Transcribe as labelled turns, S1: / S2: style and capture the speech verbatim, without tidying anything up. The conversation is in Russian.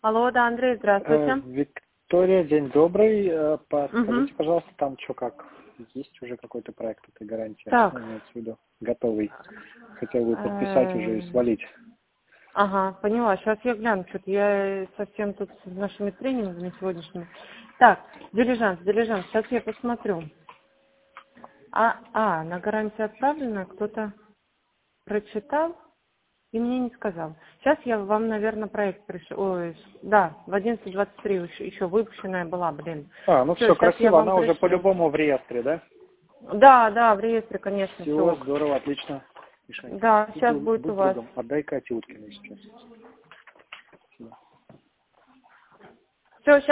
S1: Алло, да, Андрей,
S2: Э,
S1: здравствуйте.
S2: Виктория, день добрый. Э, Подскажите,
S1: Угу.
S2: пожалуйста, там что как? Есть уже какой-то проект этой гарантии?
S1: Так.
S2: Ну, имеется в виду, готовый. Хотел бы подписать уже и
S1: э,
S2: свалить.
S1: Ага, поняла. Сейчас я гляну, что-то я совсем тут с нашими тренингами сегодняшними. Так, дилижанс, дилижанс, сейчас я посмотрю. А, а, на гарантию отправлено, кто-то прочитал и мне не сказал. Сейчас я вам, наверное, проект пришел. Ой, да, в одиннадцать двадцать три еще, еще выпущенная была, блин.
S2: А, ну
S1: Все,
S2: все,
S1: сейчас я
S2: красиво.
S1: вам
S2: Она уже
S1: пришлю.
S2: по-любому в реестре, да?
S1: Да, да, в реестре, конечно,
S2: Все,
S1: все.
S2: здорово, отлично. Мишань,
S1: Да,
S2: будь,
S1: сейчас
S2: друг-
S1: будет у
S2: будь
S1: вас.
S2: другом. Отдай Кате Уткиной сейчас. Спасибо.
S1: Все,